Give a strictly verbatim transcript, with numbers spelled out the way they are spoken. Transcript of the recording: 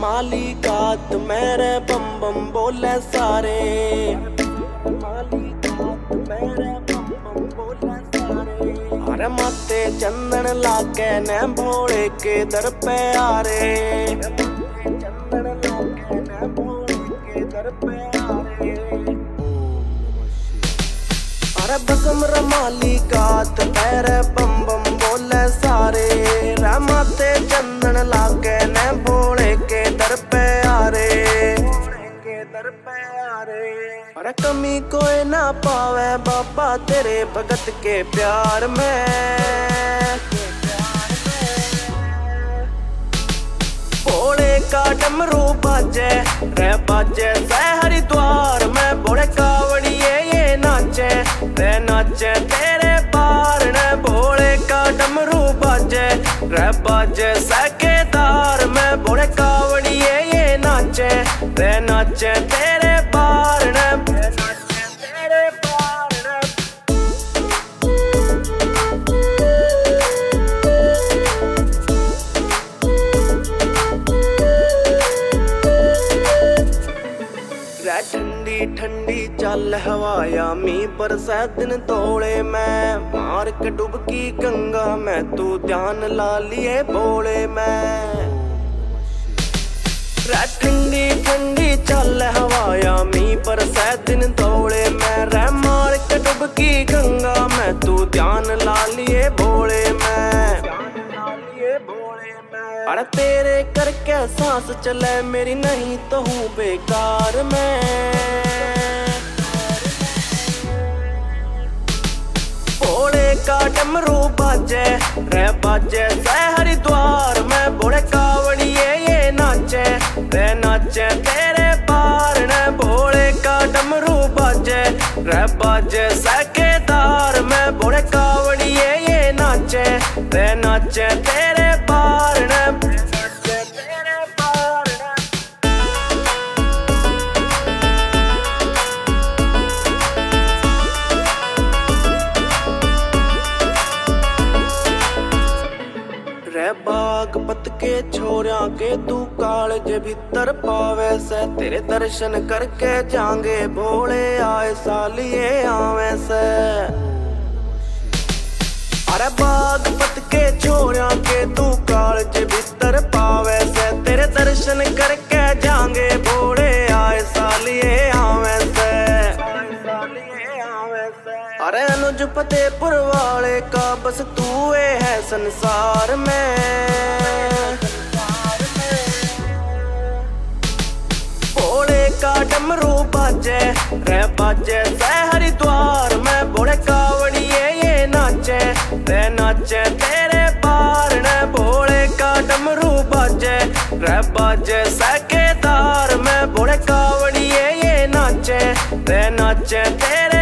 रमाली गात मेरे बम बम बोले सारे। रमाली गात मेरे बम बम बोले सारे। अरे माथे चंदन लाके ने भोले के दर पे आ रे। चंदन लाके ने भोले के दर पे आ रे। अरे बसम रमाली गात मेरे बम बम बोले सारे। माथे चंदन लागे ने भोले के दर पे आ रे। के दर पे आ रे। अरे कमी कोई ना पावे बाबा तेरे भगत के प्यार में। भोले का डमरू बाजे रे बाजे से हरिद्वार में। भोले कावड़िए ये नाचे रे नाचे तेरे पार ने। भोले का डमरू बाजे रे बाजे से केदार में। भोले कावड़िए ये नाचे रे नाचे तेरे पार ने। नाचे तेरे पार ने। ठंडी ठंडी चल हवाया मी बरसा दिन तोड़े मैं। मार के डुबकी गंगा में तू ध्यान ला लिए भोले मैं। ठंडी ठंडी चल हवाया मी बरसा दिन तोड़े मैं। रे मार के डुबकी गंगा में तू ध्यान ला लिए भोले मैं। अरे तेरे करके सांस चले मेरी नहीं तो हूँ बेकार मैं। भोले का डमरू बाजे रे बाजे से हरिद्वार में। भोले कावड़िए ये नाचे रे नाचे तेरे पार ने। भोले का डमरू बाजे रे बाजे से केदार में। भोले कावड़िए ये नाचे रे नाचे तेरे पार ने। रे बागपत के छोरिया के तू कालज भीतर पावे से। तेरे दर्शन करके जांगे भोले आए सालिए आवे से। अरे बागपत के छोरिया के तू कालज भीतर पावे से। तेरे दर्शन करके जांगे भोले आए सालिए आवे से। अरे अनुज फतेहपुर वाले का बस तू है संसार में। भोले का डमरू बाजे रे बाजे से हरिद्वार में। भोले कावड़िए ये नाचे रे नाचे तेरे पार ने। भोले का डमरू बाजे रे बाजे से केदार में। भोले कावड़िए ये नाचे रे नाचे तेरे